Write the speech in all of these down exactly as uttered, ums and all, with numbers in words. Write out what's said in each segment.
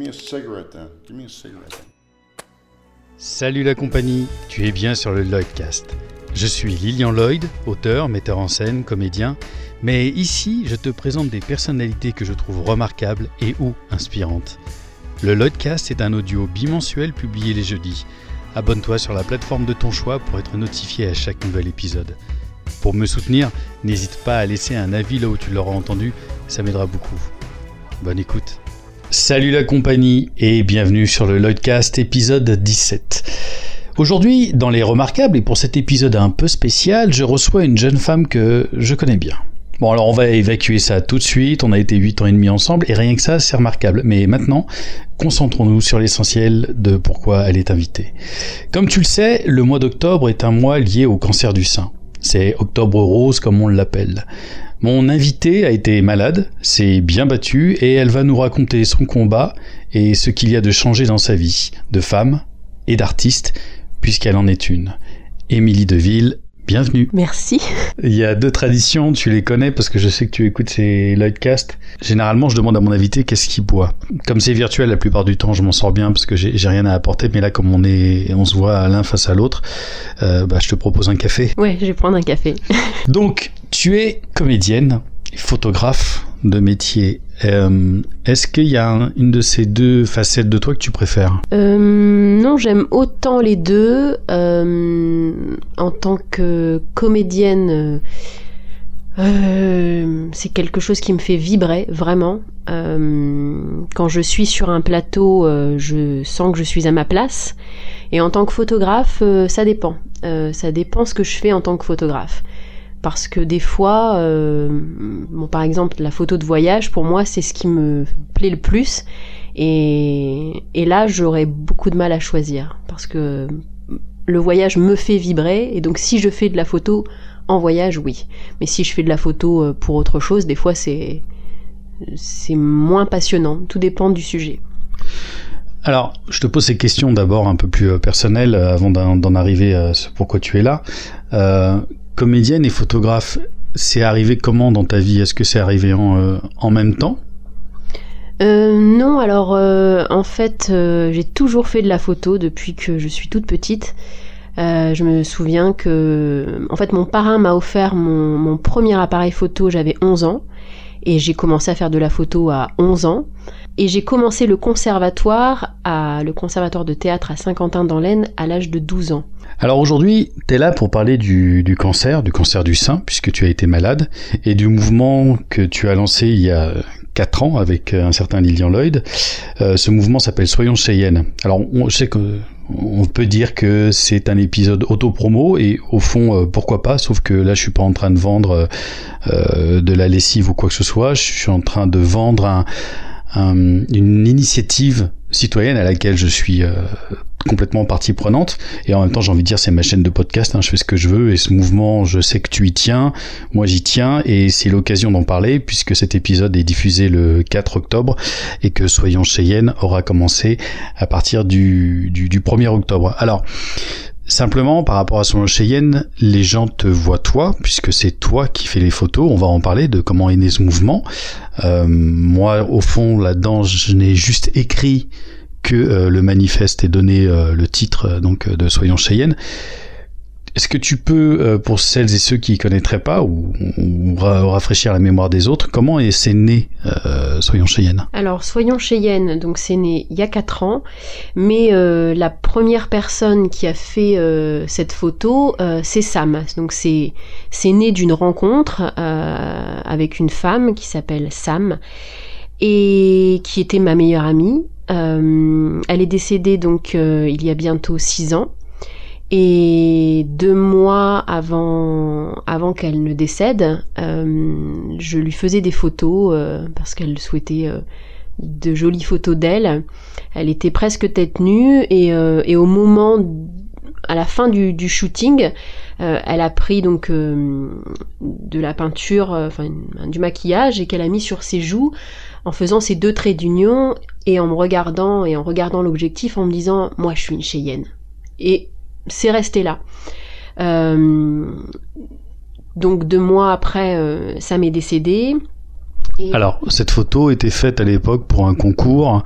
me a cigarette then. Give me a cigarette then. Salut la compagnie, tu es bien sur le Lloydcast. Je suis Lilian Lloyd, auteur, metteur en scène, comédien, mais ici je te présente des personnalités que je trouve remarquables et ou inspirantes. Le Lloydcast est un audio bimensuel publié les jeudis. Abonne-toi sur la plateforme de ton choix pour être notifié à chaque nouvel épisode. Pour me soutenir, n'hésite pas à laisser un avis là où tu l'auras entendu, ça m'aidera beaucoup. Bonne écoute. Salut la compagnie et bienvenue sur le Lloydcast épisode dix-sept. Aujourd'hui, dans les remarquables et pour cet épisode un peu spécial, je reçois une jeune femme que je connais bien. Bon alors on va évacuer ça tout de suite, on a été huit ans et demi ensemble et rien que ça c'est remarquable. Mais maintenant, concentrons-nous sur l'essentiel de pourquoi elle est invitée. Comme tu le sais, le mois d'octobre est un mois lié au cancer du sein. C'est Octobre Rose comme on l'appelle. Mon invitée a été malade, s'est bien battue et elle va nous raconter son combat et ce qu'il y a de changé dans sa vie, de femme et d'artiste, puisqu'elle en est une. Émilie Deville, bienvenue. Merci. Il y a deux traditions, tu les connais parce que je sais que tu écoutes ces Lloydcasts. Généralement, je demande à mon invité qu'est-ce qu'il boit. Comme c'est virtuel, la plupart du temps, je m'en sors bien parce que j'ai, j'ai rien à apporter. Mais là, comme on est, on se voit l'un face à l'autre, euh, bah, je te propose un café. Ouais, je vais prendre un café. Donc, tu es comédienne, photographe de métier. Euh, est-ce qu'il y a un, une de ces deux facettes de toi que tu préfères ? euh, Non, j'aime autant les deux. Euh, en tant que comédienne, euh, c'est quelque chose qui me fait vibrer, vraiment. Euh, quand je suis sur un plateau, euh, je sens que je suis à ma place. Et en tant que photographe, euh, ça dépend. Euh, ça dépend ce que je fais en tant que photographe. Parce que des fois, euh, bon, par exemple, la photo de voyage, pour moi, c'est ce qui me plaît le plus. Et, et là, j'aurais beaucoup de mal à choisir. Parce que le voyage me fait vibrer. Et donc, si je fais de la photo en voyage, oui. Mais si je fais de la photo pour autre chose, des fois, c'est, c'est moins passionnant. Tout dépend du sujet. Alors, je te pose ces questions d'abord un peu plus personnelles avant d'en, d'en arriver à ce pourquoi tu es là. Euh, Comédienne et photographe, c'est arrivé comment dans ta vie ? Est-ce que c'est arrivé en, euh, en même temps ? euh, Non, alors euh, en fait, euh, j'ai toujours fait de la photo depuis que je suis toute petite. Euh, je me souviens que, en fait, mon parrain m'a offert mon, mon premier appareil photo, j'avais onze ans. Et j'ai commencé à faire de la photo à onze ans. Et j'ai commencé le conservatoire, à, le conservatoire de théâtre à Saint-Quentin-dans-l'Aisne à l'âge de douze ans. Alors aujourd'hui, tu es là pour parler du, du cancer, du cancer du sein, puisque tu as été malade, et du mouvement que tu as lancé il y a quatre ans avec un certain Lilian Lloyd. Euh, ce mouvement s'appelle Soyons Cheyenne. Alors on, je sais que on peut dire que c'est un épisode auto-promo et au fond euh, pourquoi pas, sauf que là je suis pas en train de vendre euh, de la lessive ou quoi que ce soit, je suis en train de vendre un, un, une initiative citoyenne à laquelle je suis euh, complètement partie prenante et en même temps j'ai envie de dire c'est ma chaîne de podcast, hein, je fais ce que je veux et ce mouvement je sais que tu y tiens, moi j'y tiens et c'est l'occasion d'en parler puisque cet épisode est diffusé le quatre octobre et que Soyons Cheyenne aura commencé à partir du, du, du premier octobre. Alors simplement par rapport à Soyons Cheyenne, les gens te voient toi puisque c'est toi qui fais les photos, on va en parler de comment est né ce mouvement. Euh, moi au fond là-dedans je n'ai juste écrit que euh, le manifeste ait donné euh, le titre euh, donc de Soyons Cheyenne. Est-ce que tu peux, euh, pour celles et ceux qui ne connaîtraient pas, ou, ou ra- rafraîchir la mémoire des autres, comment est, c'est né euh, Soyons Cheyenne ? Alors Soyons Cheyenne, donc c'est né il y a quatre ans, mais euh, la première personne qui a fait euh, cette photo, euh, c'est Sam. Donc c'est, c'est né d'une rencontre euh, avec une femme qui s'appelle Sam et qui était ma meilleure amie. Euh, elle est décédée donc euh, il y a bientôt six ans et deux mois avant avant qu'elle ne décède, euh, je lui faisais des photos euh, parce qu'elle souhaitait euh, de jolies photos d'elle. Elle était presque tête nue et, euh, et au moment, à la fin du, du shooting, euh, elle a pris donc euh, de la peinture, euh, enfin du maquillage et qu'elle a mis sur ses joues en faisant ces deux traits d'union et en me regardant et en regardant l'objectif en me disant moi je suis une Cheyenne. Et c'est resté là. Euh, donc deux mois après, euh, Sam est décédé. Et... Alors cette photo était faite à l'époque pour un concours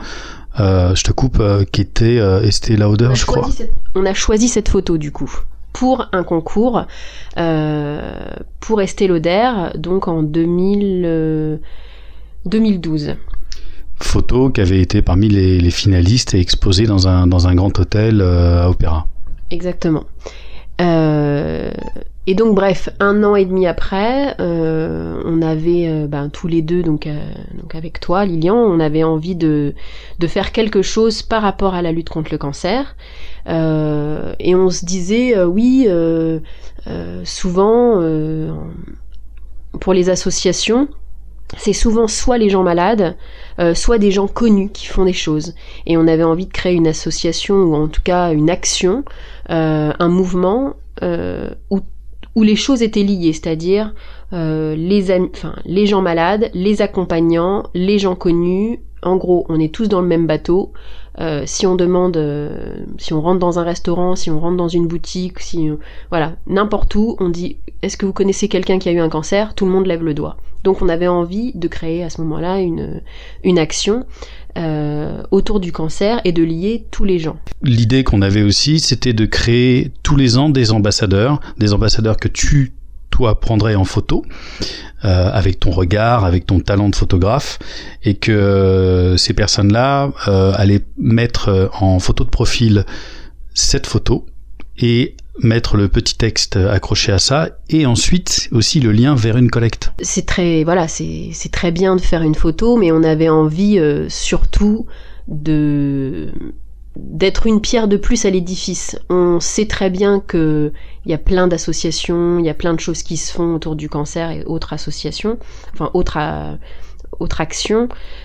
euh, je te coupe, euh, qui était euh, Estée Lauder, je crois. Cette... On a choisi cette photo du coup pour un concours euh, pour Estée Lauder, donc en deux mille, euh, deux mille douze. Photo qui avait été parmi les, les finalistes et exposée dans un, dans un grand hôtel euh, à Opéra. Exactement. Euh, et donc bref, un an et demi après, euh, on avait euh, ben, tous les deux, donc, euh, donc avec toi Lilian, on avait envie de, de faire quelque chose par rapport à la lutte contre le cancer. Euh, et on se disait, euh, oui, euh, euh, souvent, euh, pour les associations, c'est souvent soit les gens malades, euh, soit des gens connus qui font des choses. Et on avait envie de créer une association, ou en tout cas une action, euh, un mouvement euh, où, où les choses étaient liées, c'est-à-dire euh, les, am- enfin, les gens malades, les accompagnants, les gens connus. En gros, on est tous dans le même bateau. Euh, si on demande, euh, si on rentre dans un restaurant, si on rentre dans une boutique, si on, voilà, n'importe où, on dit « Est-ce que vous connaissez quelqu'un qui a eu un cancer ?» Tout le monde lève le doigt. Donc on avait envie de créer à ce moment-là une, une action euh, autour du cancer et de lier tous les gens. L'idée qu'on avait aussi, c'était de créer tous les ans des ambassadeurs, des ambassadeurs que tu, toi, prendrais en photo, euh, avec ton regard, avec ton talent de photographe, et que euh, ces personnes-là euh, allaient mettre en photo de profil cette photo et mettre le petit texte accroché à ça, et ensuite aussi le lien vers une collecte. C'est très, voilà, c'est, c'est très bien de faire une photo, mais on avait envie euh, surtout de d'être une pierre de plus à l'édifice. On sait très bien que il y a plein d'associations, il y a plein de choses qui se font autour du cancer et autres associations, enfin autres euh, autres actions.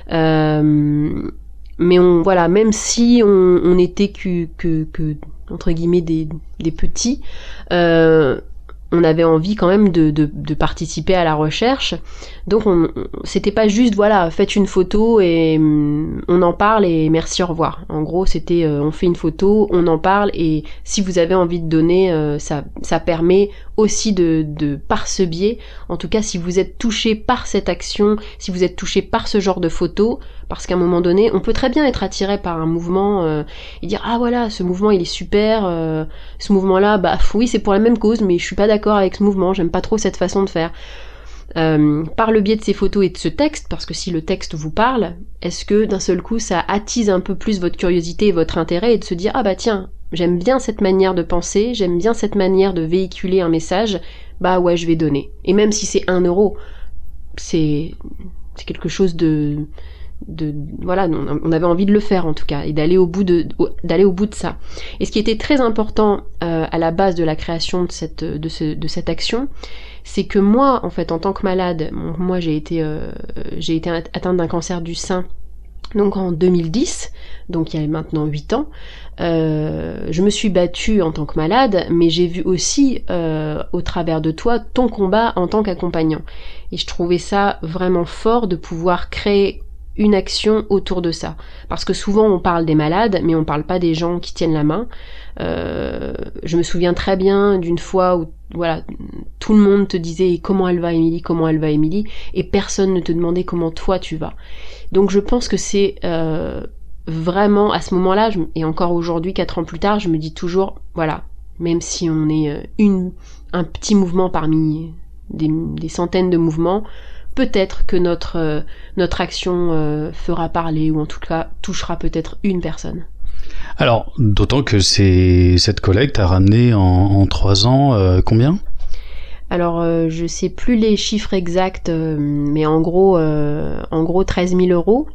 Euh, mais on, voilà, même si on, on était que, que, que entre guillemets des, des petits, euh, on avait envie quand même de, de, de participer à la recherche. Donc on, c'était pas juste voilà, faites une photo et hum, on en parle et merci, au revoir. En gros, c'était euh, on fait une photo, on en parle, et si vous avez envie de donner, euh, ça, ça permet aussi de, de, par ce biais, en tout cas si vous êtes touché par cette action, si vous êtes touché par ce genre de photo, parce qu'à un moment donné, on peut très bien être attiré par un mouvement euh, et dire ah voilà, ce mouvement il est super, euh, ce mouvement-là, bah oui c'est pour la même cause, mais je suis pas d'accord avec ce mouvement, j'aime pas trop cette façon de faire. Euh, par le biais de ces photos et de ce texte, parce que si le texte vous parle, est-ce que d'un seul coup ça attise un peu plus votre curiosité et votre intérêt, et de se dire ah bah tiens, j'aime bien cette manière de penser, j'aime bien cette manière de véhiculer un message, bah ouais je vais donner. Et même si c'est un euro, c'est, c'est quelque chose de, de voilà, on avait envie de le faire en tout cas, et d'aller au bout de, d'aller au bout de ça. Et ce qui était très important euh, à la base de la création de cette, de ce, de cette action, c'est que moi, en fait, en tant que malade, moi j'ai été, euh, j'ai été atteinte d'un cancer du sein, donc en deux mille dix, donc il y a maintenant huit ans. Euh, je me suis battue en tant que malade, mais j'ai vu aussi, euh, au travers de toi, ton combat en tant qu'accompagnant. Et je trouvais ça vraiment fort de pouvoir créer une action autour de ça. Parce que souvent on parle des malades, mais on parle pas des gens qui tiennent la main. Euh, je me souviens très bien d'une fois où voilà, tout le monde te disait comment elle va Émilie, comment elle va Émilie, et personne ne te demandait comment toi tu vas. Donc je pense que c'est euh, vraiment à ce moment-là, je, et encore aujourd'hui, quatre ans plus tard, je me dis toujours, voilà, même si on est une, un petit mouvement parmi des, des centaines de mouvements, peut-être que notre, euh, notre action euh, fera parler, ou en tout cas touchera peut-être une personne. Alors, d'autant que c'est, cette collecte a ramené en, en trois ans euh, combien ? Alors, euh, je sais plus les chiffres exacts, euh, mais en gros, euh, en gros treize mille euros.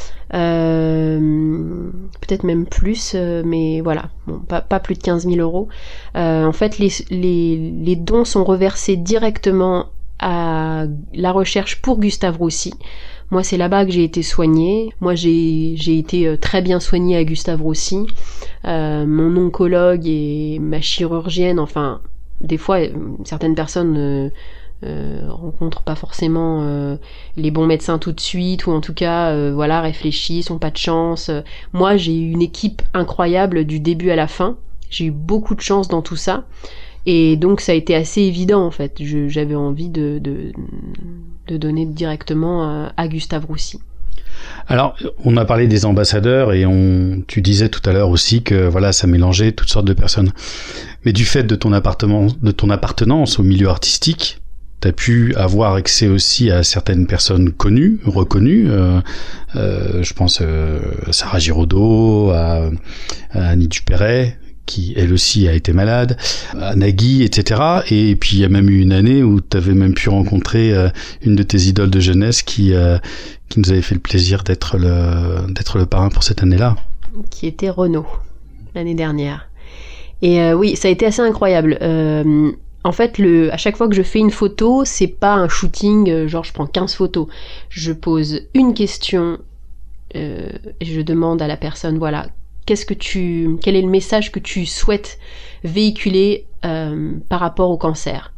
Euh, peut-être même plus, euh, mais voilà, bon, pas, pas plus de quinze mille euros. Euh, en fait, les, les, les dons sont reversés directement à la recherche pour Gustave Roussy. Moi, c'est là-bas que j'ai été soignée. Moi, j'ai, j'ai été très bien soignée à Gustave Roussy. Euh, mon oncologue et ma chirurgienne, enfin, des fois, certaines personnes euh, euh, rencontrent pas forcément euh, les bons médecins tout de suite, ou en tout cas, euh, voilà, réfléchissent, ont pas de chance. Moi, j'ai eu une équipe incroyable du début à la fin. J'ai eu beaucoup de chance dans tout ça. Et donc ça a été assez évident en fait, Je, j'avais envie de, de, de donner directement à, à Gustave Roussy. Alors, on a parlé des ambassadeurs et on, tu disais tout à l'heure aussi que voilà, ça mélangeait toutes sortes de personnes. Mais du fait de ton appartement, de ton appartenance au milieu artistique, t'as pu avoir accès aussi à certaines personnes connues, reconnues. Euh, euh, je pense euh, à Sarah Giraudot, à, à Annie Dupéret, qui elle aussi a été malade, à Nagui, et cetera. Et puis il y a même eu une année où tu avais même pu rencontrer euh, une de tes idoles de jeunesse qui euh, qui nous avait fait le plaisir d'être le d'être le parrain pour cette année-là. Qui était Renaud l'année dernière. Et euh, oui, ça a été assez incroyable. Euh, en fait, le, à chaque fois que je fais une photo, c'est pas un shooting, euh, genre je prends quinze photos. Je pose une question euh, et je demande à la personne, voilà, qu'est-ce que tu, quel est le message que tu souhaites véhiculer euh, par rapport au cancer.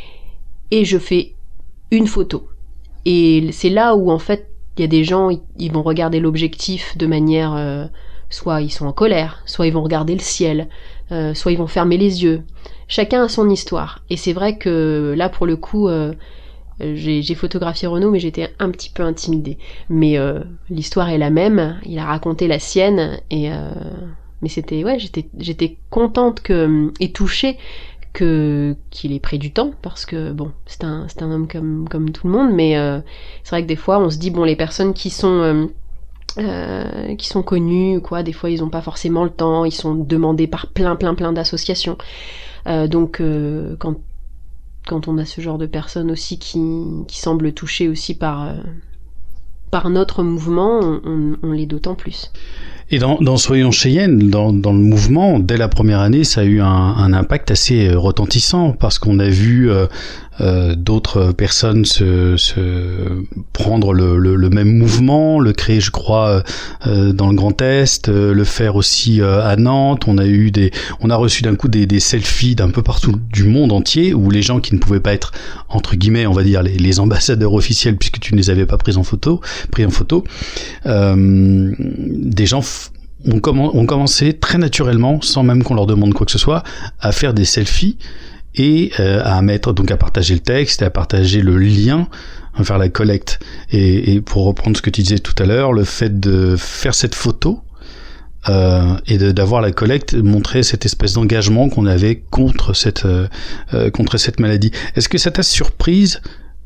Et je fais une photo. Et c'est là où en fait, il y a des gens, ils vont regarder l'objectif de manière, euh, soit ils sont en colère, soit ils vont regarder le ciel, euh, soit ils vont fermer les yeux. Chacun a son histoire. Et c'est vrai que là, pour le coup, euh, j'ai, j'ai photographié Renaud, mais j'étais un petit peu intimidée. Mais euh, l'histoire est la même. Il a raconté la sienne. Et euh, mais c'était, ouais, j'étais, j'étais contente que, et touchée que qu'il ait pris du temps, parce que bon, c'est un, c'est un homme comme comme tout le monde. Mais euh, c'est vrai que des fois, on se dit bon, les personnes qui sont euh, Euh, qui sont connus, quoi. Des fois, ils n'ont pas forcément le temps. Ils sont demandés par plein, plein, plein d'associations. Euh, donc, euh, quand quand on a ce genre de personnes aussi qui qui semblent touchées aussi par euh, par notre mouvement, on, on, on l'est d'autant plus. Et dans, dans Soyons Cheyenne, dans, dans le mouvement, dès la première année, ça a eu un, un impact assez retentissant, parce qu'on a vu euh, euh, d'autres personnes se, se prendre le, le, le même mouvement, le créer, je crois, euh, dans le Grand Est, euh, le faire aussi euh, à Nantes. On a eu des, on a reçu d'un coup des, des selfies d'un peu partout du monde entier, où les gens qui ne pouvaient pas être, entre guillemets, on va dire les, les ambassadeurs officiels, puisque tu ne les avais pas pris en photo, pris en photo, euh, des gens On, comm- on commençait très naturellement, sans même qu'on leur demande quoi que ce soit, à faire des selfies et euh, à mettre, donc à partager le texte, et à partager le lien, à faire la collecte. Et, et pour reprendre ce que tu disais tout à l'heure, le fait de faire cette photo euh, et de, d'avoir la collecte montrait cette espèce d'engagement qu'on avait contre cette euh, euh, contre cette maladie. Est-ce que ça t'a surprise,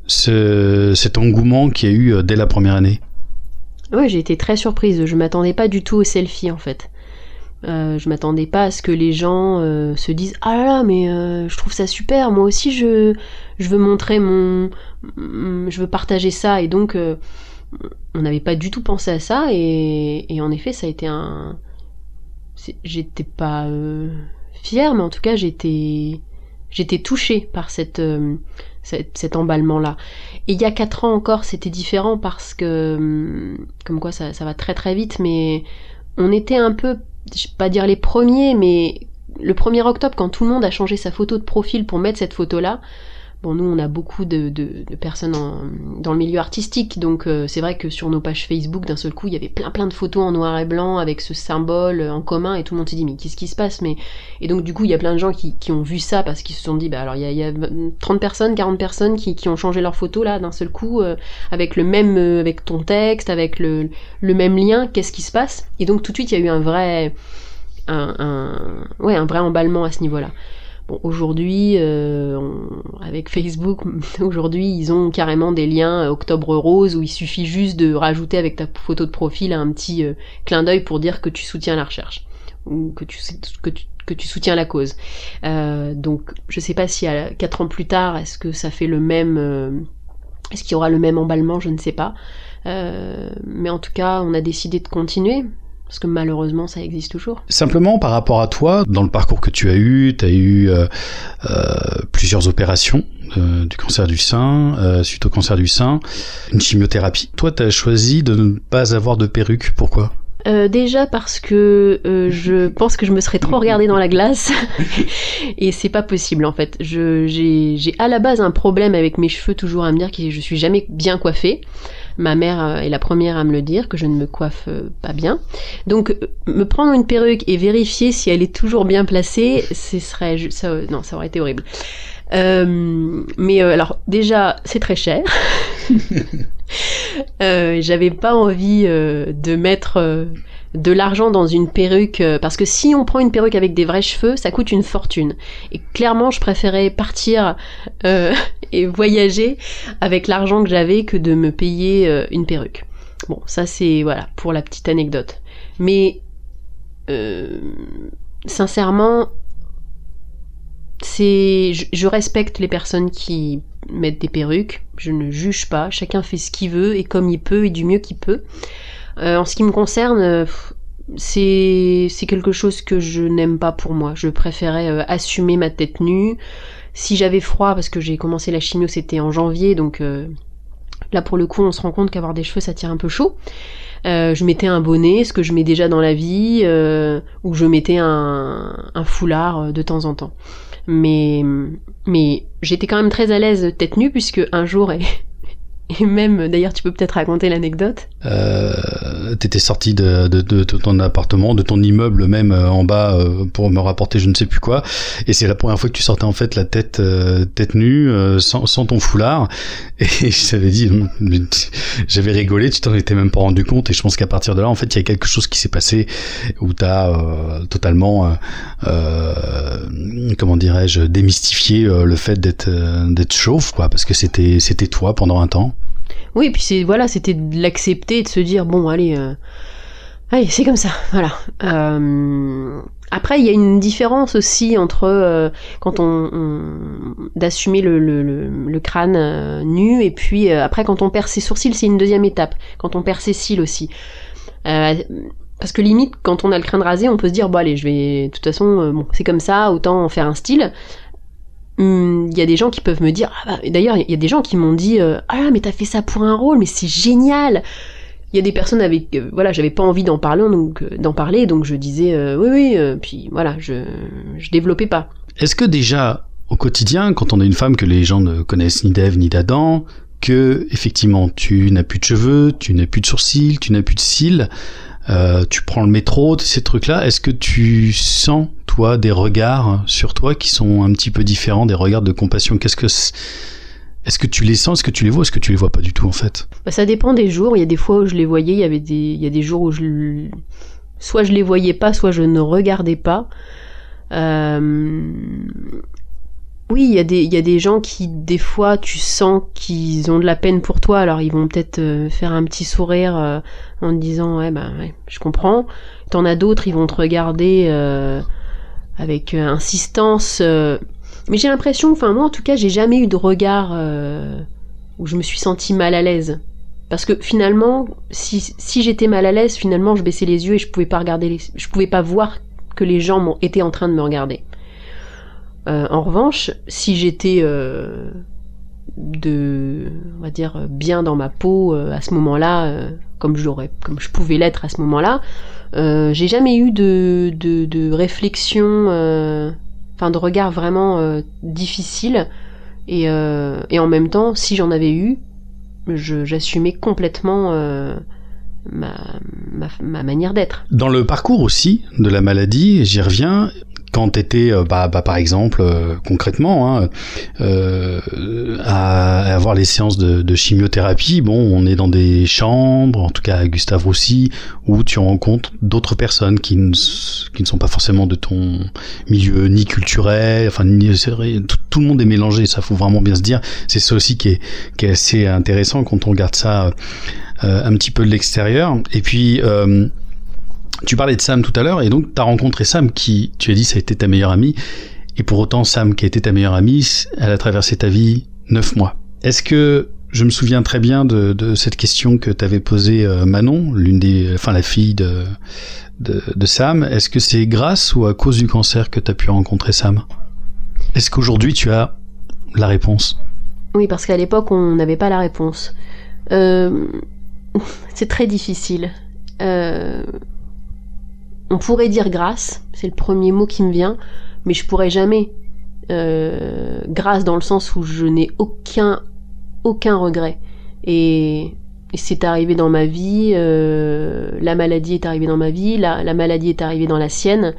ce, cet engouement qu'il y a eu euh, dès la première année? Ouais, j'ai été très surprise. Je m'attendais pas du tout aux selfies, en fait. Euh, je m'attendais pas à ce que les gens euh, se disent « Ah là là, mais euh, je trouve ça super, moi aussi je, je veux montrer mon... je veux partager ça. » Et donc, euh, on n'avait pas du tout pensé à ça. Et, et en effet, ça a été un... C'est, j'étais pas euh, fière, mais en tout cas, j'étais, j'étais touchée par cette... Euh, Cet, cet emballement-là. Et il y a quatre ans encore, c'était différent parce que, comme quoi ça, ça va très très vite, mais on était un peu, je vais pas dire les premiers, mais le premier octobre, quand tout le monde a changé sa photo de profil pour mettre cette photo-là, bon, nous, on a beaucoup de, de, de personnes en, dans le milieu artistique, donc euh, c'est vrai que sur nos pages Facebook, d'un seul coup, il y avait plein plein de photos en noir et blanc avec ce symbole en commun, et tout le monde s'est dit, mais qu'est-ce qui se passe? Mais... Et donc, du coup, il y a plein de gens qui, qui ont vu ça, parce qu'ils se sont dit, bah alors, il y a, il y a trente personnes, quarante personnes qui, qui ont changé leur photo, là, d'un seul coup, euh, avec le même, euh, avec ton texte, avec le, le même lien, qu'est-ce qui se passe? Et donc, tout de suite, il y a eu un vrai, un, un, ouais, un vrai emballement à ce niveau-là. Bon, aujourd'hui, euh, on, avec Facebook, aujourd'hui, ils ont carrément des liens euh, Octobre Rose où il suffit juste de rajouter avec ta photo de profil un petit euh, clin d'œil pour dire que tu soutiens la recherche ou que tu, que tu, que tu soutiens la cause. Euh, donc, je sais pas si à quatre ans plus tard, est-ce que ça fait le même... Euh, est-ce qu'il y aura le même emballement, je ne sais pas. Euh, mais en tout cas, on a décidé de continuer. Parce que malheureusement, ça existe toujours. Simplement, par rapport à toi, dans le parcours que tu as eu, tu as eu euh, euh, plusieurs opérations euh, du cancer du sein, euh, suite au cancer du sein, une chimiothérapie. Toi, tu as choisi de ne pas avoir de perruque. Pourquoi ? Euh, déjà parce que euh, je pense que je me serais trop regardée dans la glace et c'est pas possible en fait. Je, j'ai, j'ai à la base un problème avec mes cheveux, toujours à me dire que je suis jamais bien coiffée. Ma mère est la première à me le dire, que je ne me coiffe pas bien. Donc, me prendre une perruque et vérifier si elle est toujours bien placée, ce serait, ça, non, ça aurait été horrible. Euh, mais euh, alors, déjà, c'est très cher. euh, j'avais pas envie euh, de mettre euh, de l'argent dans une perruque, euh, parce que si on prend une perruque avec des vrais cheveux, ça coûte une fortune. Et clairement, je préférais partir euh, et voyager avec l'argent que j'avais que de me payer euh, une perruque. Bon, ça c'est voilà pour la petite anecdote. Mais euh, sincèrement, c'est, je, je respecte les personnes qui mettent des perruques. Je ne juge pas. Chacun fait ce qu'il veut et comme il peut et du mieux qu'il peut. Euh, en ce qui me concerne, c'est c'est quelque chose que je n'aime pas pour moi. Je préférais euh, assumer ma tête nue. Si j'avais froid, parce que j'ai commencé la chimio, c'était en janvier, donc euh, là pour le coup, on se rend compte qu'avoir des cheveux, ça tire un peu chaud. Euh, je mettais un bonnet, ce que je mets déjà dans la vie, euh, ou je mettais un, un foulard de temps en temps. Mais mais j'étais quand même très à l'aise tête nue, puisque un jour et Et même, d'ailleurs, tu peux peut-être raconter l'anecdote. Euh, t'étais sorti de, de, de, de ton appartement, de ton immeuble même euh, en bas euh, pour me rapporter je ne sais plus quoi. Et c'est la première fois que tu sortais en fait la tête euh, tête nue, euh, sans, sans ton foulard. Et je t'avais dit, j'avais rigolé, tu t'en étais même pas rendu compte. Et je pense qu'à partir de là, en fait, il y a quelque chose qui s'est passé où t'as euh, totalement, euh, euh, comment dirais-je, démystifié euh, le fait d'être euh, d'être chauve, quoi, parce que c'était c'était toi pendant un temps. Oui, et puis c'est voilà, c'était de l'accepter et de se dire bon, allez, euh, allez, c'est comme ça, voilà. Euh, après, il y a une différence aussi entre euh, quand on, on d'assumer le, le, le, le crâne euh, nu et puis euh, après quand on perd ses sourcils, c'est une deuxième étape. Quand on perd ses cils aussi. Euh, parce que limite, quand on a le crâne rasé, on peut se dire bon allez, je vais, de toute façon, euh, bon, c'est comme ça, autant en faire un style. Il y a des gens qui peuvent me dire, ah bah, d'ailleurs il y a des gens qui m'ont dit euh, ah mais t'as fait ça pour un rôle, mais c'est génial. Il y a des personnes avec euh, voilà, j'avais pas envie d'en parler donc euh, d'en parler donc je disais euh, oui oui euh, puis voilà, je je développais pas. Est-ce que déjà au quotidien, quand on est une femme que les gens ne connaissent ni d'Ève ni d'Adam, que effectivement tu n'as plus de cheveux, tu n'as plus de sourcils, tu n'as plus de cils, euh, tu prends le métro, ces trucs-là, est-ce que tu sens toi des regards sur toi qui sont un petit peu différents, des regards de compassion? Qu'est-ce que c'est... Est-ce que tu les sens, est-ce que tu les vois, est-ce que tu les vois pas du tout en fait? Bah, ça dépend des jours. Il y a des fois où je les voyais, il y avait des, il y a des jours où je, soit je les voyais pas, soit je ne regardais pas. Euh... Oui, il y a des, il y a des gens qui, des fois, tu sens qu'ils ont de la peine pour toi, alors ils vont peut-être euh, faire un petit sourire euh, en te disant ouais bah ouais, je comprends. T'en as d'autres, ils vont te regarder euh, avec euh, insistance. Euh... Mais j'ai l'impression, enfin moi en tout cas, j'ai jamais eu de regard euh, où je me suis sentie mal à l'aise. Parce que finalement, si, si j'étais mal à l'aise, finalement je baissais les yeux et je pouvais pas regarder, les... je pouvais pas voir que les gens m'ont... étaient en train de me regarder. Euh, en revanche, si j'étais euh, de, on va dire, bien dans ma peau euh, à ce moment-là, euh, comme j'aurais, comme je pouvais l'être à ce moment-là, euh, j'ai jamais eu de, de, de réflexion, euh, enfin de regard vraiment euh, difficile. Et, euh, et en même temps, si j'en avais eu, je, j'assumais complètement euh, ma, ma, ma manière d'être. Dans le parcours aussi de la maladie, j'y reviens. Quand t'étais, euh, bah, bah, par exemple, euh, concrètement, hein, euh, à, à avoir les séances de, de chimiothérapie, bon, on est dans des chambres, en tout cas à Gustave Roussy, où tu rencontres d'autres personnes qui ne, qui ne sont pas forcément de ton milieu ni culturel, enfin, ni, c'est vrai, tout, tout le monde est mélangé, ça faut vraiment bien se dire. C'est ça aussi qui est, qui est assez intéressant quand on regarde ça euh, un petit peu de l'extérieur. Et puis, euh, tu parlais de Sam tout à l'heure, et donc tu as rencontré Sam qui, tu as dit, ça a été ta meilleure amie, et pour autant Sam qui a été ta meilleure amie, elle a traversé ta vie neuf mois. Est-ce que, je me souviens très bien de, de cette question que t'avais posée euh, Manon, l'une des, enfin la fille de, de, de Sam, est-ce que c'est grâce ou à cause du cancer que tu as pu rencontrer Sam? Est-ce qu'aujourd'hui tu as la réponse? Oui, parce qu'à l'époque on n'avait pas la réponse. Euh... c'est très difficile. Euh... On pourrait dire grâce, c'est le premier mot qui me vient, mais je pourrais jamais. Euh, grâce dans le sens où je n'ai aucun, aucun regret. Et, et c'est arrivé dans ma vie, euh, la maladie est arrivée dans ma vie, la, la maladie est arrivée dans la sienne.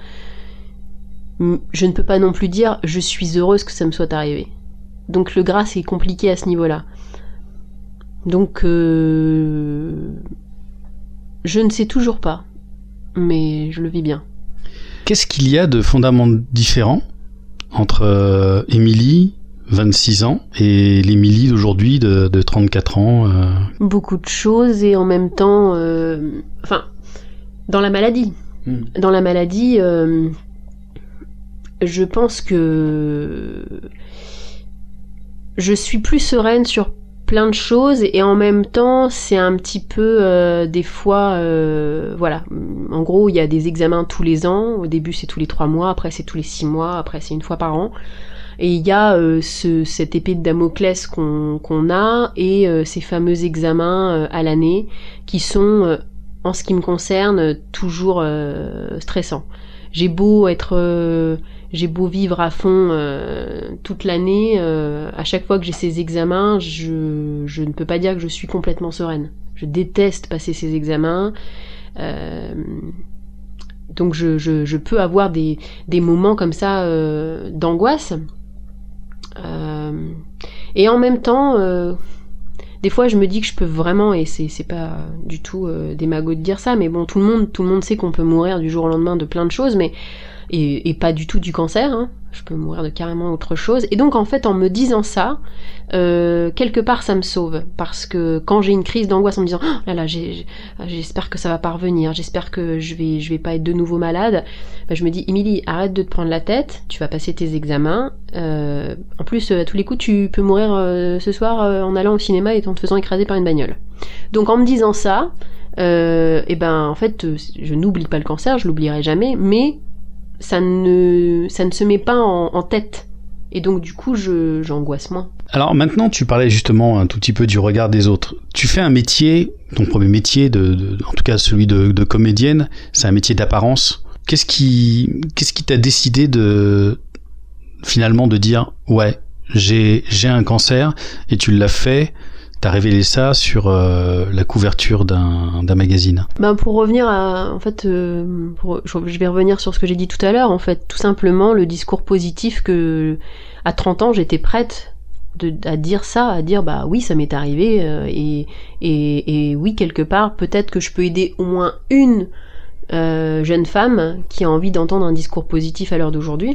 Je ne peux pas non plus dire je suis heureuse que ça me soit arrivé. Donc le grâce est compliqué à ce niveau-là. Donc, euh, je ne sais toujours pas, mais je le vis bien. Qu'est-ce qu'il y a de fondamentalement différent entre euh, Émilie, vingt-six ans, et l'Émilie d'aujourd'hui de, de trente-quatre ans euh... Beaucoup de choses, et en même temps, euh, enfin, dans la maladie. Mmh. Dans la maladie, euh, je pense que je suis plus sereine sur plein de choses, et en même temps c'est un petit peu euh, des fois euh, voilà, en gros il y a des examens tous les ans, au début c'est tous les trois mois, après c'est tous les six mois, après c'est une fois par an, et il y a euh, ce, cette épée de Damoclès qu'on, qu'on a, et euh, ces fameux examens euh, à l'année qui sont euh, en ce qui me concerne toujours euh, stressants. J'ai beau être euh, J'ai beau vivre à fond euh, toute l'année, euh, à chaque fois que j'ai ces examens, je, je ne peux pas dire que je suis complètement sereine. Je déteste passer ces examens. Euh, donc je, je, je peux avoir des, des moments comme ça euh, d'angoisse. Euh, et en même temps, euh, des fois je me dis que je peux vraiment, et c'est, c'est pas du tout euh, démago de dire ça, mais bon, tout le monde, tout le monde sait qu'on peut mourir du jour au lendemain de plein de choses, mais Et, et pas du tout du cancer, hein. Je peux mourir de carrément autre chose. Et donc en fait, en me disant ça, euh, quelque part ça me sauve, parce que quand j'ai une crise d'angoisse en me disant oh là là, j'ai, j'ai, j'espère que ça va pas revenir, j'espère que je vais, je vais pas être de nouveau malade, bah, je me dis Émilie, arrête de te prendre la tête, tu vas passer tes examens. Euh, en plus, à tous les coups, tu peux mourir euh, ce soir euh, en allant au cinéma et en te faisant écraser par une bagnole. Donc en me disant ça, euh, et ben en fait, je n'oublie pas le cancer, je l'oublierai jamais, mais ça ne, ça ne se met pas en, en tête. Et donc, du coup, je, j'angoisse moins. Alors maintenant, tu parlais justement un tout petit peu du regard des autres. Tu fais un métier, ton premier métier, de, de, en tout cas celui de, de comédienne, c'est un métier d'apparence. Qu'est-ce qui, qu'est-ce qui t'a décidé de, finalement, de dire, ouais, j'ai, j'ai un cancer, et tu l'as fait. T'as révélé ça sur euh, la couverture d'un, d'un magazine. Ben pour revenir à, en fait, euh, pour, je vais revenir sur ce que j'ai dit tout à l'heure. En fait, tout simplement le discours positif que, à trente ans, j'étais prête de, à dire ça, à dire bah oui, ça m'est arrivé euh, et, et et oui quelque part, peut-être que je peux aider au moins une euh, jeune femme qui a envie d'entendre un discours positif à l'heure d'aujourd'hui.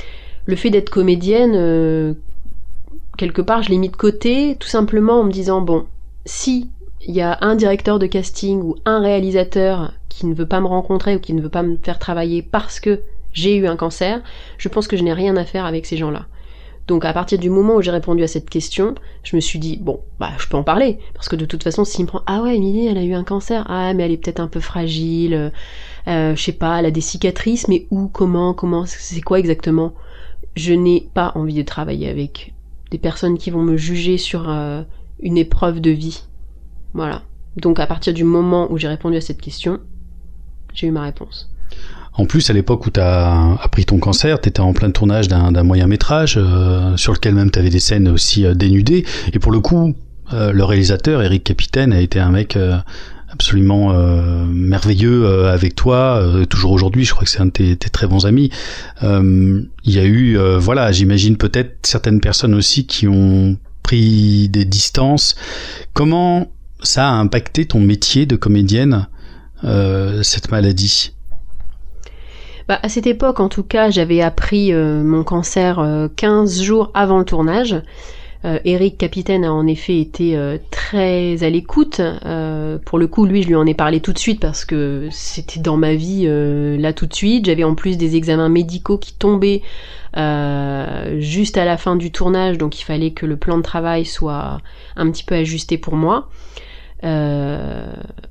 Le fait d'être comédienne. Euh, quelque part, je l'ai mis de côté, tout simplement en me disant, bon, si il y a un directeur de casting ou un réalisateur qui ne veut pas me rencontrer ou qui ne veut pas me faire travailler parce que j'ai eu un cancer, je pense que je n'ai rien à faire avec ces gens-là. Donc à partir du moment où j'ai répondu à cette question, je me suis dit, bon, bah je peux en parler, parce que de toute façon, s'il me prend, ah ouais, Émilie, elle a eu un cancer, ah mais elle est peut-être un peu fragile, euh, je sais pas, elle a des cicatrices, mais où, comment, comment, c'est quoi exactement ? Je n'ai pas envie de travailler avec des personnes qui vont me juger sur euh, une épreuve de vie. Voilà. Donc à partir du moment où j'ai répondu à cette question, j'ai eu ma réponse. En plus, à l'époque où tu as appris ton cancer, tu étais en plein tournage d'un, d'un moyen-métrage euh, sur lequel même tu avais des scènes aussi euh, dénudées. Et pour le coup, euh, le réalisateur, Éric Capitaine, a été un mec euh, absolument euh, merveilleux euh, avec toi, euh, toujours aujourd'hui, je crois que c'est un de tes, tes très bons amis. Euh, il y a eu, euh, voilà, j'imagine peut-être certaines personnes aussi qui ont pris des distances. Comment ça a impacté ton métier de comédienne, euh, cette maladie ? Bah, à cette époque, en tout cas, j'avais appris euh, mon cancer euh, quinze jours avant le tournage. Euh, Éric Capitaine a en effet été euh, très à l'écoute. Euh, pour le coup, lui, je lui en ai parlé tout de suite parce que c'était dans ma vie euh, là tout de suite. J'avais en plus des examens médicaux qui tombaient euh, juste à la fin du tournage, donc il fallait que le plan de travail soit un petit peu ajusté pour moi. Euh,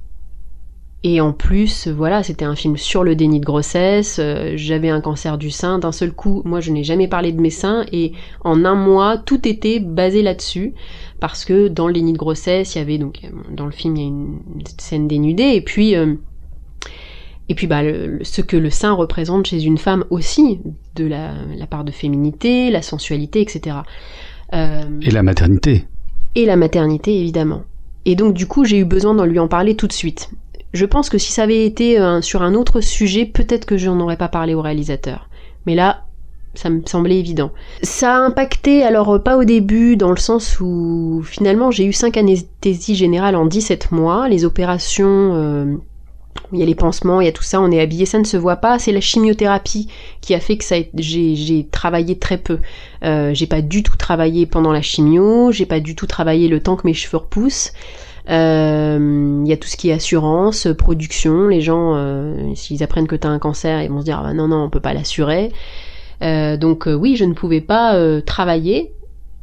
Et en plus, voilà, c'était un film sur le déni de grossesse, euh, j'avais un cancer du sein, d'un seul coup, moi je n'ai jamais parlé de mes seins, et en un mois, tout était basé là-dessus, parce que dans le déni de grossesse, il y avait, donc, dans le film, il y a une scène dénudée, et puis, euh, et puis bah, le, le, ce que le sein représente chez une femme aussi, de la, la part de féminité, la sensualité, et cetera. Euh, et la maternité. Et la maternité, évidemment. Et donc, du coup, j'ai eu besoin d'en lui en parler tout de suite. Je pense que si ça avait été euh, sur un autre sujet, peut-être que je n'en aurais pas parlé au réalisateur. Mais là, Ça me semblait évident. Ça a impacté, alors pas au début, dans le sens où finalement j'ai eu cinq anesthésies générales en dix-sept mois. Les opérations, euh, il y a les pansements, il y a tout ça, on est habillé, ça ne se voit pas. C'est la chimiothérapie qui a fait que ça a, j'ai, j'ai travaillé très peu. Euh, j'ai pas du tout travaillé pendant la chimio, j'ai pas du tout travaillé le temps que mes cheveux repoussent. Il euh, y a tout ce qui est assurance, production. Les gens, euh, s'ils apprennent que tu as un cancer, ils vont se dire ah, bah, non, non, on peut pas l'assurer. Euh, donc euh, oui, je ne pouvais pas euh, travailler.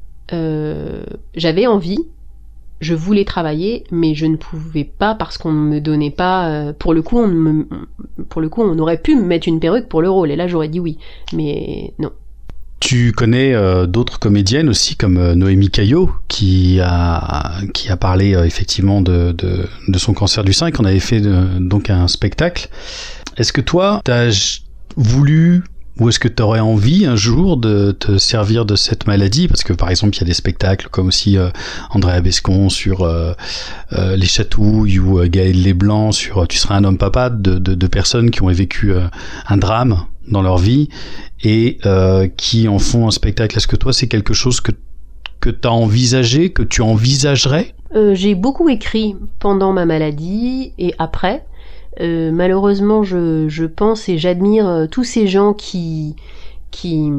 Euh, j'avais envie, je voulais travailler, mais je ne pouvais pas parce qu'on ne me donnait pas. Euh, pour le coup, on me, pour le coup, on aurait pu me mettre une perruque pour le rôle, et là j'aurais dit oui, mais non. Tu connais euh, d'autres comédiennes aussi, comme euh, Noémie Caillot, qui a qui a parlé euh, effectivement de, de de son cancer du sein et qu'on avait fait de, donc un spectacle. Est-ce que toi, t'as voulu ou est-ce que tu aurais envie un jour de te servir de cette maladie? Parce que par exemple, il y a des spectacles comme aussi euh, Andrea Bescon sur euh, euh, les chatouilles ou euh, Gaël Leblanc sur euh, Tu seras un homme papa, de, de, de personnes qui ont vécu euh, un drame dans leur vie et euh, qui en font un spectacle. Est-ce que toi, c'est quelque chose que, que tu as envisagé, que tu envisagerais? euh, J'ai beaucoup écrit pendant ma maladie et après. Euh, malheureusement, je, je pense et j'admire euh, tous ces gens qui, qui,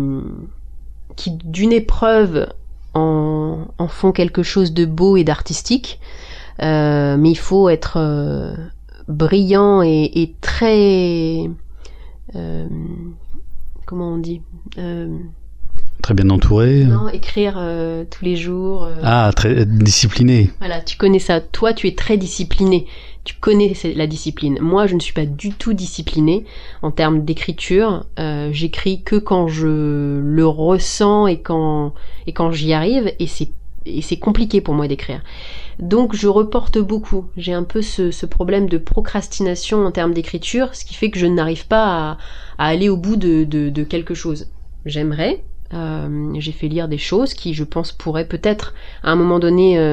qui d'une épreuve en, en font quelque chose de beau et d'artistique. Euh, mais il faut être euh, brillant et, et très... Euh, comment on dit euh, Très bien entouré. Non, écrire euh, tous les jours. Euh, ah, très discipliné. Voilà, tu connais ça. Toi, tu es très discipliné. Tu connais la discipline. Moi, je ne suis pas du tout disciplinée en termes d'écriture. Euh, j'écris que quand je le ressens et quand et quand j'y arrive. Et c'est et c'est compliqué pour moi d'écrire. Donc, je reporte beaucoup. J'ai un peu ce, ce problème de procrastination en termes d'écriture, ce qui fait que je n'arrive pas à, à aller au bout de, de, de quelque chose. J'aimerais. Euh, j'ai fait lire des choses qui, je pense, pourraient peut-être à un moment donné euh,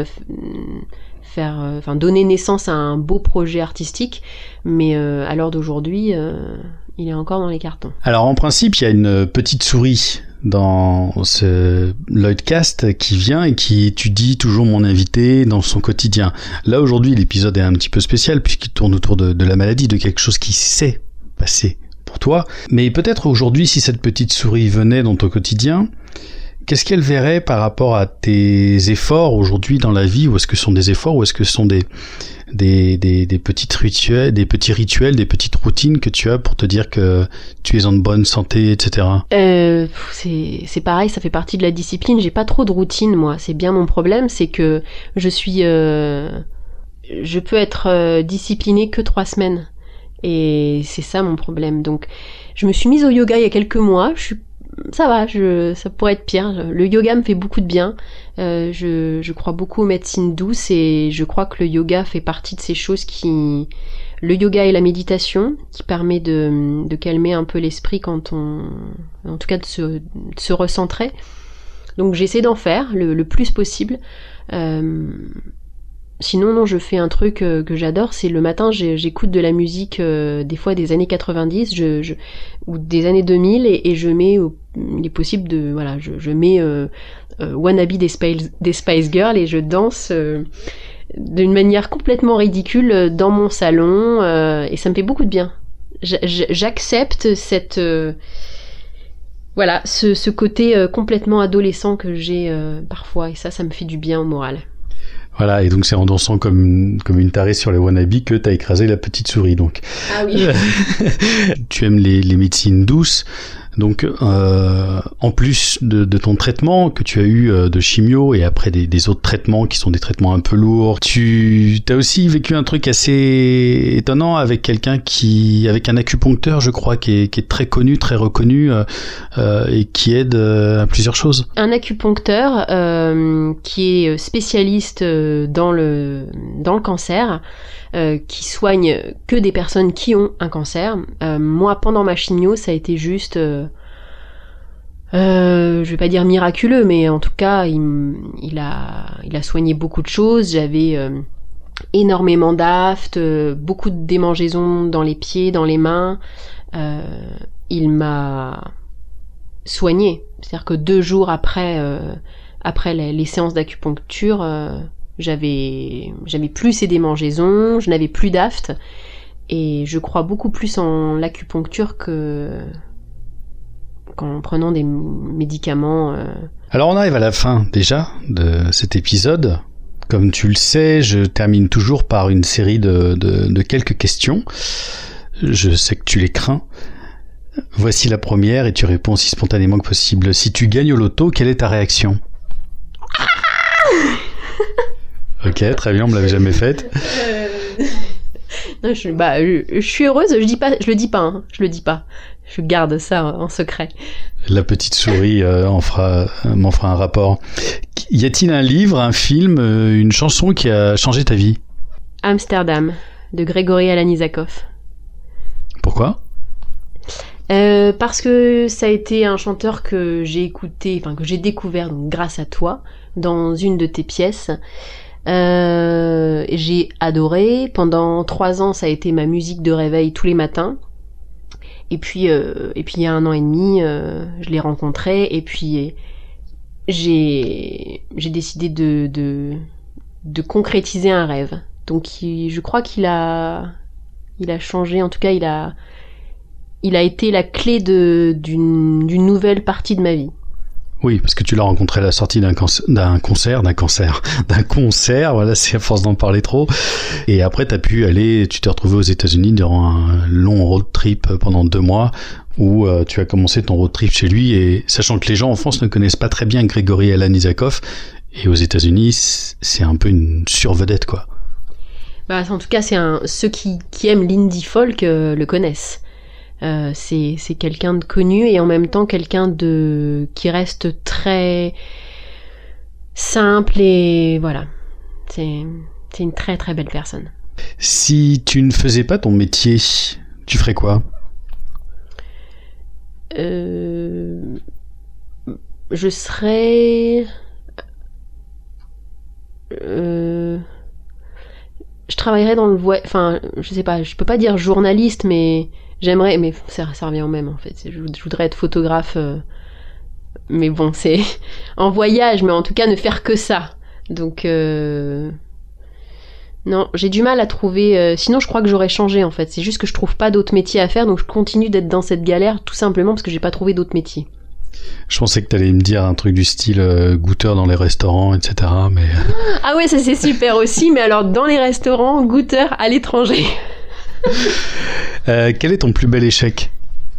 faire, enfin, euh, donner naissance à un beau projet artistique, mais euh, à l'heure d'aujourd'hui, euh, il est encore dans les cartons. Alors en principe, il y a une petite souris dans ce Lloydcast qui vient et qui étudie toujours mon invité dans son quotidien. Là aujourd'hui, l'épisode est un petit peu spécial puisqu'il tourne autour de, de la maladie, de quelque chose qui s'est passé pour toi. Mais peut-être aujourd'hui, si cette petite souris venait dans ton quotidien, qu'est-ce qu'elle verrait par rapport à tes efforts aujourd'hui dans la vie? Ou est-ce que ce sont des efforts ou est-ce que ce sont des, des, des, des, petites rituels, des petits rituels, des petites routines que tu as pour te dire que tu es en bonne santé, et cetera. Euh, c'est, c'est pareil, ça fait partie de la discipline. J'ai pas trop de routine, moi. C'est bien mon problème, c'est que je suis... Euh, je peux être euh, disciplinée que trois semaines. Et c'est ça mon problème. Donc, je me suis mise au yoga il y a quelques mois. Je suis, ça va, je, ça pourrait être pire. Le yoga me fait beaucoup de bien. Euh, je, je crois beaucoup aux médecines douces et je crois que le yoga fait partie de ces choses qui, le yoga et la méditation, qui permet de, de calmer un peu l'esprit quand on, en tout cas de se, de se recentrer. Donc, j'essaie d'en faire le, le plus possible. Euh, Sinon, non, je fais un truc euh, que j'adore, c'est le matin, j'ai, j'écoute de la musique, euh, des fois des années quatre-vingt-dix, je, je, ou des années deux mille, et, et je mets, euh, il est possible de, voilà, je, je mets euh, euh, Wannabe des Spice, des Spice Girls, et je danse euh, d'une manière complètement ridicule dans mon salon, euh, et ça me fait beaucoup de bien. J- j'accepte cette... Euh, voilà, ce, ce côté euh, complètement adolescent que j'ai euh, parfois, et ça, ça me fait du bien au moral. Voilà, et donc c'est en dansant comme une, comme une tarée sur les Wannabe que t'as écrasé la petite souris, donc. Ah oui. Tu aimes les, les médecines douces, donc euh, en plus de, de ton traitement que tu as eu euh, de chimio et après des, des autres traitements qui sont des traitements un peu lourds, tu as aussi vécu un truc assez étonnant avec quelqu'un qui, avec un acupuncteur, je crois, qui est, qui est très connu, très reconnu euh, euh, et qui aide euh, à plusieurs choses. Un acupuncteur euh, qui est spécialiste dans le dans le cancer, euh, qui soigne que des personnes qui ont un cancer. Euh, moi, pendant ma chimio, ça a été juste, euh, euh, je vais pas dire miraculeux, mais en tout cas, il, il a il a soigné beaucoup de choses. J'avais euh, énormément d'aftes, euh, beaucoup de démangeaisons dans les pieds, dans les mains. Euh, il m'a soigné. C'est-à-dire que deux jours après, euh, après les, les séances d'acupuncture, euh, j'avais, j'avais plus ces démangeaisons, je n'avais plus d'aphte, et je crois beaucoup plus en l'acupuncture que qu'en prenant des médicaments. Euh... Alors on arrive à la fin déjà de cet épisode. Comme tu le sais, je termine toujours par une série de, de, de quelques questions. Je sais que tu les crains. Voici la première et tu réponds aussi spontanément que possible. Si tu gagnes au loto, quelle est ta réaction? Ok, très bien, on me l'avait jamais faite. Euh... Non, je, bah, je, je suis heureuse, je, dis pas, je le dis pas, hein, je le dis pas. Je garde ça en secret. La petite souris euh, en fera, euh, m'en fera un rapport. Y a-t-il un livre, un film, euh, une chanson qui a changé ta vie? Amsterdam, de Grigori Alanizakov. Pourquoi? Euh, parce que ça a été un chanteur que j'ai écouté, enfin que j'ai découvert donc, grâce à toi, dans une de tes pièces. Euh, j'ai adoré. Pendant trois ans, ça a été ma musique de réveil tous les matins. Et puis, euh, et puis il y a un an et demi, euh, je l'ai rencontré et puis j'ai j'ai décidé de de de concrétiser un rêve. Donc, il, je crois qu'il a il a changé. En tout cas, il a il a été la clé de d'une d'une nouvelle partie de ma vie. Oui, parce que tu l'as rencontré à la sortie d'un, cancer, d'un concert, d'un concert, d'un concert, voilà, c'est à force d'en parler trop. Et après, t'as pu aller, tu t'es retrouvé aux États-Unis durant un long road trip pendant deux mois, où euh, tu as commencé ton road trip chez lui, et sachant que les gens en France ne connaissent pas très bien Grigori Alanizakov, et aux États-Unis, c'est un peu une survedette, quoi. Bah, en tout cas, c'est un, ceux qui, qui aiment l'indie folk euh, le connaissent. Euh, c'est, c'est quelqu'un de connu et en même temps quelqu'un de qui reste très simple et voilà. C'est, c'est une très très belle personne. Si tu ne faisais pas ton métier, tu ferais quoi? euh, Je serais... Euh... Je travaillerais dans le voie... Enfin, je sais pas, je peux pas dire journaliste, mais... J'aimerais, mais ça, ça revient au même en fait. Je, je voudrais être photographe, euh, mais bon, c'est en voyage, mais en tout cas ne faire que ça. Donc, euh... non, j'ai du mal à trouver. Euh... Sinon, je crois que j'aurais changé en fait. C'est juste que je trouve pas d'autres métiers à faire, donc je continue d'être dans cette galère tout simplement parce que j'ai pas trouvé d'autres métiers. Je pensais que t'allais me dire un truc du style euh, goûteur dans les restaurants, et cetera. Mais ah ouais, ça c'est super aussi. Mais alors dans les restaurants, goûteur à l'étranger. Euh, quel est ton plus bel échec?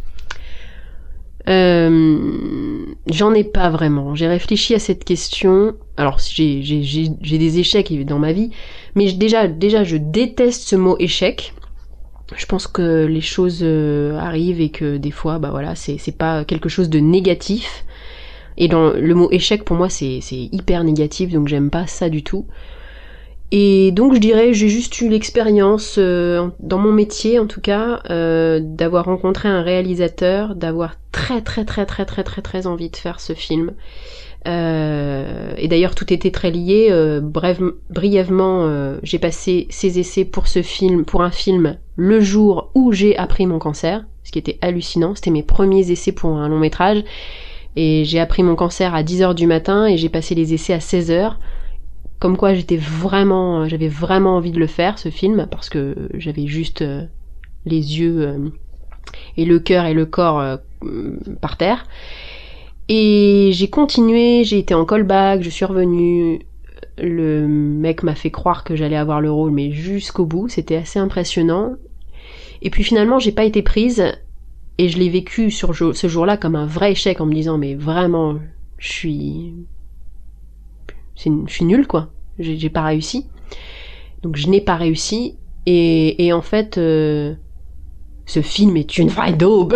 euh, J'en ai pas vraiment. J'ai réfléchi à cette question. Alors, j'ai, j'ai, j'ai, j'ai des échecs dans ma vie, mais déjà, déjà, je déteste ce mot échec. Je pense que les choses euh, arrivent et que des fois, bah voilà, c'est, c'est pas quelque chose de négatif. Et dans le mot échec, pour moi, c'est, c'est hyper négatif, donc j'aime pas ça du tout. Et donc je dirais, j'ai juste eu l'expérience, euh, dans mon métier en tout cas, euh, d'avoir rencontré un réalisateur, d'avoir très très très très très très très envie de faire ce film. Euh, et d'ailleurs tout était très lié. Euh, bref, brièvement, euh, j'ai passé ces essais pour ce film, pour un film, le jour où j'ai appris mon cancer, ce qui était hallucinant. C'était mes premiers essais pour un long métrage. Et j'ai appris mon cancer à dix heures du matin et j'ai passé les essais à seize heures. Comme quoi j'étais vraiment, j'avais vraiment envie de le faire, ce film, parce que j'avais juste euh, les yeux euh, et le cœur et le corps euh, par terre. Et j'ai continué, j'ai été en callback, je suis revenue. Le mec m'a fait croire que j'allais avoir le rôle, mais jusqu'au bout, c'était assez impressionnant. Et puis finalement, j'ai pas été prise, et je l'ai vécu sur ce jour-là comme un vrai échec, en me disant, mais vraiment, je suis... C'est une, je suis nulle, quoi. J'ai, j'ai pas réussi. Donc je n'ai pas réussi. Et, et en fait, euh, ce film est une vraie daube.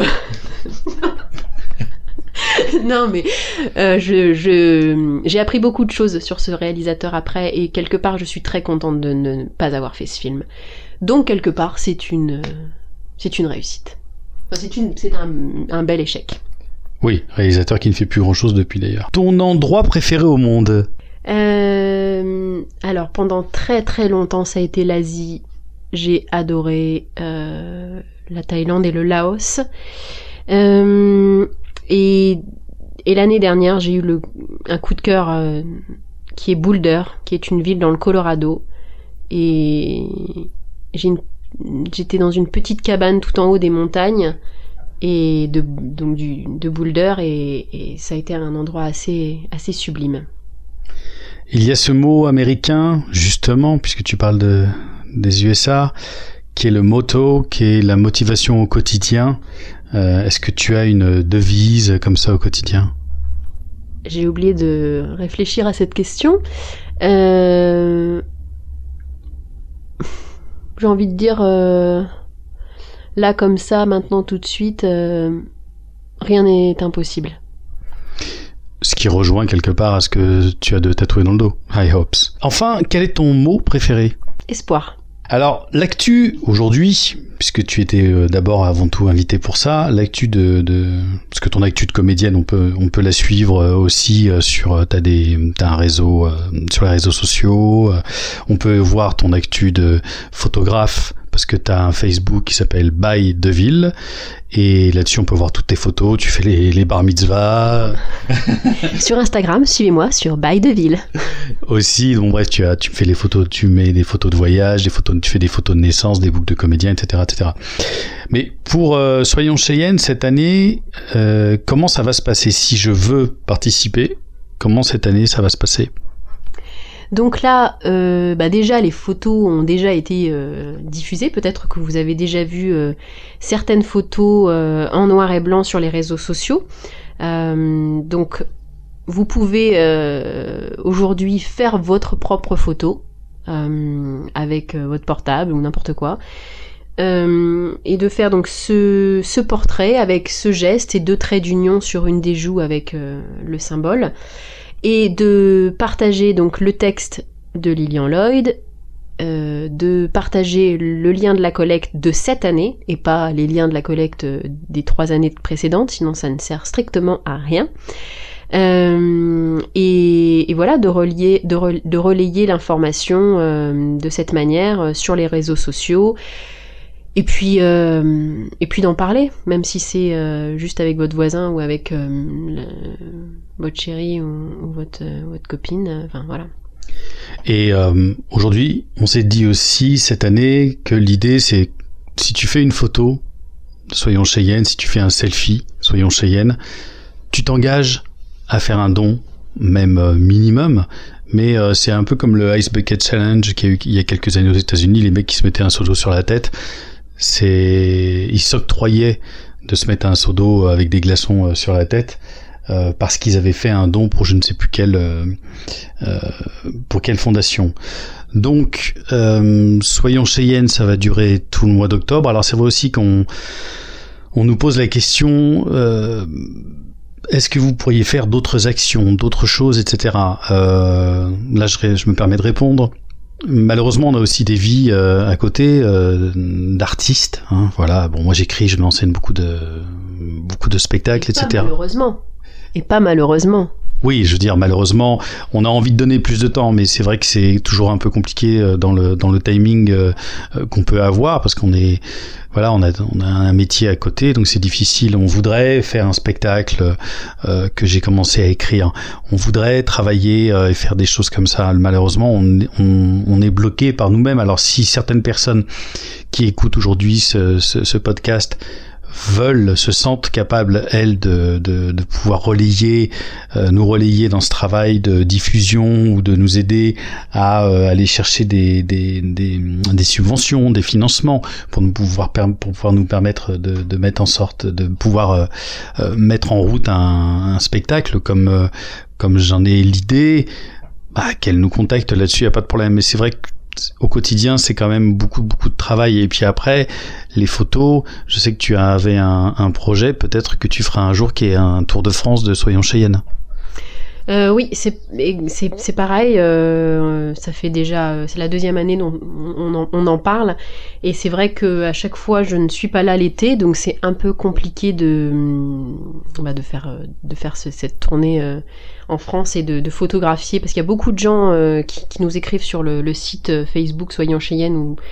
Non, mais euh, je, je, j'ai appris beaucoup de choses sur ce réalisateur après. Et quelque part, je suis très contente de ne pas avoir fait ce film. Donc, quelque part, c'est une, c'est une réussite. Enfin, c'est, une, c'est un, un bel échec. Oui, réalisateur qui ne fait plus grand-chose depuis d'ailleurs. Ton endroit préféré au monde? Euh, alors pendant très très longtemps ça a été l'Asie. J'ai adoré euh, la Thaïlande et le Laos. Euh, et et l'année dernière, j'ai eu le, un coup de cœur euh, qui est Boulder, qui est une ville dans le Colorado. Et j'ai une, j'étais dans une petite cabane tout en haut des montagnes et de, donc du, de Boulder, et, et ça a été un endroit assez, assez sublime. Il y a ce mot américain, justement, puisque tu parles de, des U S A, qui est le motto, qui est la motivation au quotidien. Euh, est-ce que tu as une devise comme ça au quotidien ? J'ai oublié de réfléchir à cette question. Euh... J'ai envie de dire, euh... là comme ça, maintenant tout de suite, euh... rien n'est impossible. Ce qui rejoint quelque part à ce que tu as de tatoué dans le dos. High hopes. Enfin, quel est ton mot préféré ? Espoir. Alors, l'actu aujourd'hui, puisque tu étais euh, d'abord avant tout invité pour ça, l'actu de, de, parce que ton actu de comédienne, on peut, on peut la suivre euh, aussi euh, sur, euh, t'as des, t'as un réseau euh, sur les réseaux sociaux. Euh, on peut voir ton actu de photographe parce que t'as un Facebook qui s'appelle By Deville, et là-dessus on peut voir toutes tes photos. Tu fais les, les bar mitzvahs. Sur Instagram, suivez-moi sur By Deville. Aussi, bon bref, tu as, tu fais les photos, tu mets des photos de voyage, des photos, tu fais des photos de naissance, des boucles de comédiens, et cetera, et cetera. Mais pour euh, Soyons Cheyenne cette année, euh, comment ça va se passer si je veux participer ? Comment cette année ça va se passer ? Donc là, euh, bah déjà les photos ont déjà été euh, diffusées. Peut-être que vous avez déjà vu euh, certaines photos euh, en noir et blanc sur les réseaux sociaux. Euh, donc vous pouvez euh, aujourd'hui faire votre propre photo euh, avec euh, votre portable ou n'importe quoi. Euh, et de faire donc ce, ce portrait avec ce geste et deux traits d'union sur une des joues avec euh, le symbole. Et de partager donc le texte de Lilian Lloyd, euh, de partager le lien de la collecte de cette année, et pas les liens de la collecte des trois années précédentes, sinon ça ne sert strictement à rien. Euh, et, et voilà, de, relier, de, re, de relayer l'information euh, de cette manière euh, sur les réseaux sociaux. Et puis, euh, et puis d'en parler, même si c'est euh, juste avec votre voisin ou avec euh, le, votre chérie ou, ou votre, euh, votre copine, euh, enfin voilà. Et euh, aujourd'hui, on s'est dit aussi cette année que l'idée c'est, si tu fais une photo, Soyons Cheyenne, si tu fais un selfie, Soyons Cheyenne, tu t'engages à faire un don, même euh, minimum. Mais euh, c'est un peu comme le Ice Bucket Challenge qu'il y a eu il y a quelques années aux États-Unis, les mecs qui se mettaient un seau d'eau sur la tête. C'est, ils s'octroyaient de se mettre un seau d'eau avec des glaçons euh, sur la tête euh, parce qu'ils avaient fait un don pour je ne sais plus quelle euh, euh, pour quelle fondation. Donc, euh, Soyons Cheyenne, ça va durer tout le mois d'octobre. Alors c'est vrai aussi qu'on on nous pose la question. Euh, Est-ce que vous pourriez faire d'autres actions, d'autres choses, et cetera. Euh, là, je, je me permets de répondre. Malheureusement, on a aussi des vies euh, à côté euh, d'artistes. Hein, voilà. Bon, moi, j'écris, je m'enseigne beaucoup de beaucoup de spectacles, et cetera. Malheureusement. Et pas malheureusement. Oui, je veux dire, malheureusement, on a envie de donner plus de temps, mais c'est vrai que c'est toujours un peu compliqué dans le dans le timing euh, qu'on peut avoir parce qu'on est voilà, on a on a un métier à côté, donc c'est difficile. On voudrait faire un spectacle euh, que j'ai commencé à écrire. On voudrait travailler euh, et faire des choses comme ça. Malheureusement, on on, on est bloqué par nous-mêmes. Alors, si certaines personnes qui écoutent aujourd'hui ce, ce, ce podcast veulent, se sentent capables, elles, de, de, de pouvoir relayer, euh, nous relayer dans ce travail de diffusion ou de nous aider à euh, aller chercher des, des, des, des subventions, des financements pour nous pouvoir, pour pouvoir nous permettre de, de mettre en sorte, de pouvoir euh, euh, mettre en route un, un spectacle comme, euh, comme j'en ai l'idée, bah, qu'elles nous contactent là-dessus, y a pas de problème. Mais c'est vrai que au quotidien, c'est quand même beaucoup, beaucoup de travail. Et puis après, les photos, je sais que tu avais un, un projet, peut-être que tu feras un jour qui est un Tour de France de Soyons Cheyenne. Euh, oui, c'est, c'est, c'est pareil, euh, ça fait déjà, c'est la deuxième année dont on en, on en parle, et c'est vrai qu'à chaque fois je ne suis pas là l'été, donc c'est un peu compliqué de, bah, de faire, de faire ce, cette tournée euh, en France et de, de photographier, parce qu'il y a beaucoup de gens euh, qui, qui nous écrivent sur le, le site Facebook Soyons Cheyenne où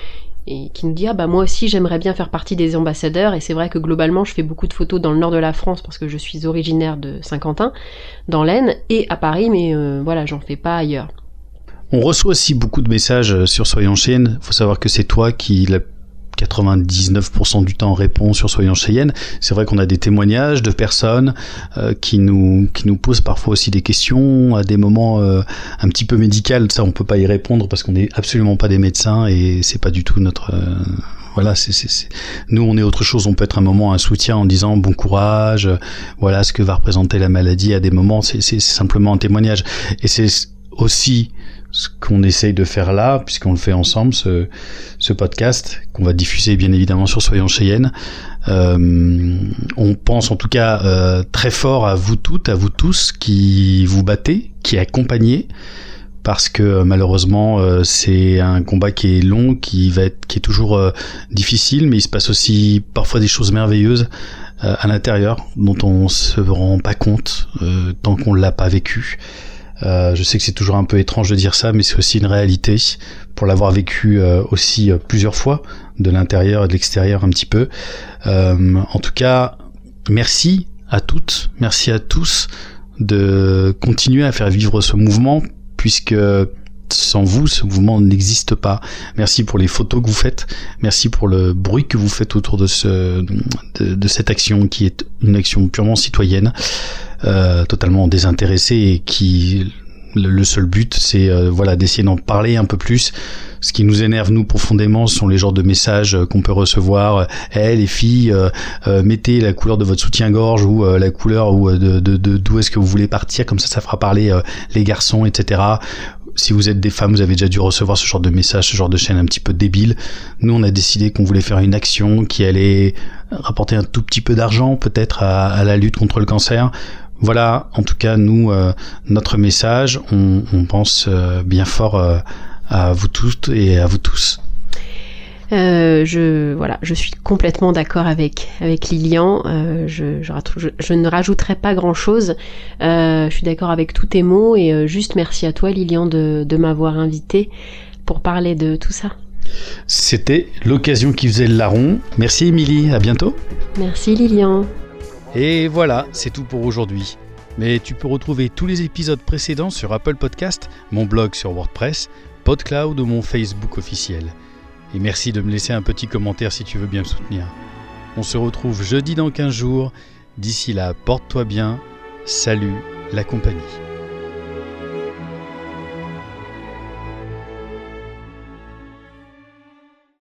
et qui nous dit ah bah moi aussi j'aimerais bien faire partie des ambassadeurs. Et c'est vrai que globalement je fais beaucoup de photos dans le nord de la France parce que je suis originaire de Saint-Quentin, dans l'Aisne, et à Paris, mais euh, voilà, j'en fais pas ailleurs. On reçoit aussi beaucoup de messages sur Soyons Cheyenne. Il faut savoir que c'est toi qui, la quatre-vingt-dix-neuf pour cent du temps, réponds sur Soyons Cheyenne. C'est vrai qu'on a des témoignages de personnes euh, qui nous qui nous posent parfois aussi des questions à des moments euh, un petit peu médicaux. Ça, on peut pas y répondre parce qu'on n'est absolument pas des médecins et c'est pas du tout notre... Euh, voilà, c'est, c'est, c'est... Nous, on est autre chose. On peut être un moment un soutien en disant bon courage, euh, voilà ce que va représenter la maladie à des moments. C'est, c'est, c'est simplement un témoignage. Et c'est aussi ce qu'on essaye de faire là, puisqu'on le fait ensemble, ce, ce podcast qu'on va diffuser bien évidemment sur Soyons Cheyenne. Euh, on pense en tout cas euh, très fort à vous toutes, à vous tous qui vous battez, qui accompagnez, parce que malheureusement euh, c'est un combat qui est long, qui va être, qui est toujours euh, difficile, mais il se passe aussi parfois des choses merveilleuses euh, à l'intérieur dont on se rend pas compte euh, tant qu'on l'a pas vécu. Euh, je sais que c'est toujours un peu étrange de dire ça, mais c'est aussi une réalité pour l'avoir vécu euh, aussi euh, plusieurs fois, de l'intérieur et de l'extérieur un petit peu. Euh, en tout cas, merci à toutes, merci à tous de continuer à faire vivre ce mouvement, puisque sans vous, ce mouvement n'existe pas. Merci pour les photos que vous faites, merci pour le bruit que vous faites autour de, ce, de, de cette action qui est une action purement citoyenne. Euh, totalement désintéressé et qui le, le seul but c'est euh, voilà d'essayer d'en parler un peu plus. Ce qui nous énerve nous profondément ce sont les genres de messages euh, qu'on peut recevoir. Eh hey, les filles, euh, euh, mettez la couleur de votre soutien-gorge ou euh, la couleur ou euh, de, de, de d'où est-ce que vous voulez partir, comme ça ça fera parler euh, les garçons, et cetera. Si vous êtes des femmes, vous avez déjà dû recevoir ce genre de messages, ce genre de chaîne un petit peu débile. Nous, on a décidé qu'on voulait faire une action qui allait rapporter un tout petit peu d'argent, peut-être, à, à la lutte contre le cancer. Voilà, en tout cas, nous, euh, notre message, on, on pense euh, bien fort euh, à vous toutes et à vous tous. Euh, je voilà, je suis complètement d'accord avec avec Lilian. Euh, je, je, je, je ne rajouterai pas grand chose. Euh, je suis d'accord avec tous tes mots et euh, juste merci à toi, Lilian, de de m'avoir invité pour parler de tout ça. C'était l'occasion qui faisait le larron. Merci Émilie, à bientôt. Merci Lilian. Et voilà, c'est tout pour aujourd'hui. Mais tu peux retrouver tous les épisodes précédents sur Apple Podcast, mon blog sur WordPress, PodCloud ou mon Facebook officiel. Et merci de me laisser un petit commentaire si tu veux bien me soutenir. On se retrouve jeudi dans quinze jours. D'ici là, porte-toi bien. Salut, la compagnie.